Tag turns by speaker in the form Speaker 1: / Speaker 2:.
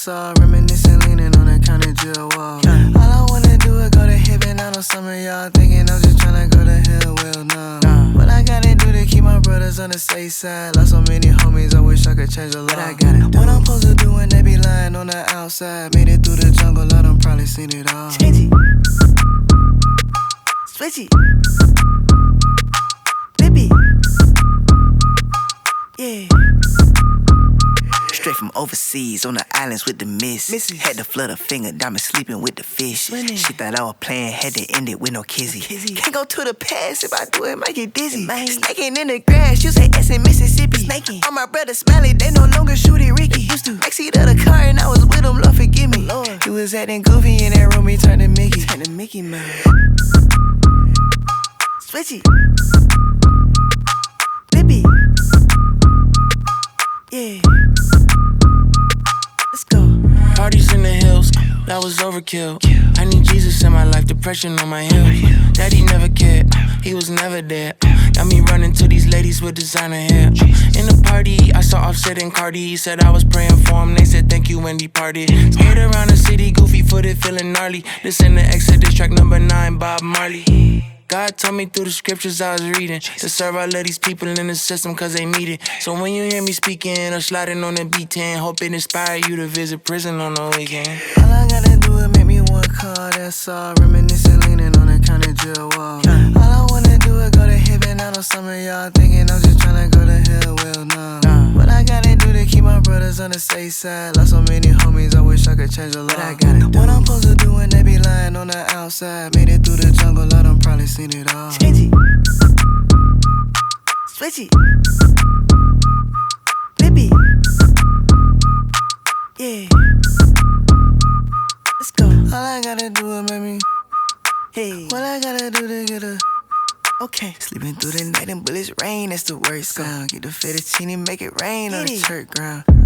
Speaker 1: that's all. Reminiscing, leaning on the county jail wall. All I wanna do is go to heaven. I know some of y'all thinking I'm just tryna go to hell. Well, no. What I gotta do to keep my brothers on the safe side? Lost so many homies, I wish I could change the law. What I'm supposed to do when they be lying on the outside? Made it through the jungle, I done probably seen it all.
Speaker 2: Change it. Switch it. Flip it. Yeah. Straight from overseas, on the islands with the miss. Had to flood a finger, diamond sleeping with the fish. She thought I was playing, had to end it with no kizzy. Can't go to the past, if I do it, might get dizzy. Snaking in the grass, you say S in Mississippi. Snaking. All my brothers Smiley, they no longer shoot it Ricky. Used to backseat of the car and I was with him, Lord forgive me. Lord. He was acting goofy in that room, he turned to Mickey. Turned to Mickey Mouse. Switch it. Flip it. Yeah. Let's go.
Speaker 3: Parties in the hills, that was overkill. I need Jesus in my life, depression on my heels. Daddy never cared, he was never there. Got me running to these ladies with designer hair. In the party, I saw Offset and Cardi. He said I was praying for him, they said thank you when he parted. Skate around the city, goofy footed, feeling gnarly. Listen to Exodus track number 9, Bob Marley. God told me through the scriptures I was reading to serve all of these people in the system cause they need it. So when you hear me speaking or sliding on the B10, hope it inspire you to visit prison on the weekend.
Speaker 1: All I gotta do is make me one call, that's all. Reminiscing, leaning on the county jail wall. All I wanna do is go to heaven. I know some of y'all thinking I'm just tryna go to hell. Well, no. What I gotta do to keep my brothers on the safe side? Lost so many homies, I wish I could change the law. What I'm supposed to do when they be lying on the outside? Made it through the jungle, I done probably seen it all.
Speaker 2: Change it. Switch it. Flip it. Yeah. Let's go.
Speaker 1: All I gotta do is make me.
Speaker 2: Hey.
Speaker 1: What I gotta do to get a.
Speaker 2: Okay.
Speaker 1: Sleeping through the night and bullets rain, that's the worst sound. Get the fettuccine, make it rain on the
Speaker 2: Get it.
Speaker 1: church ground.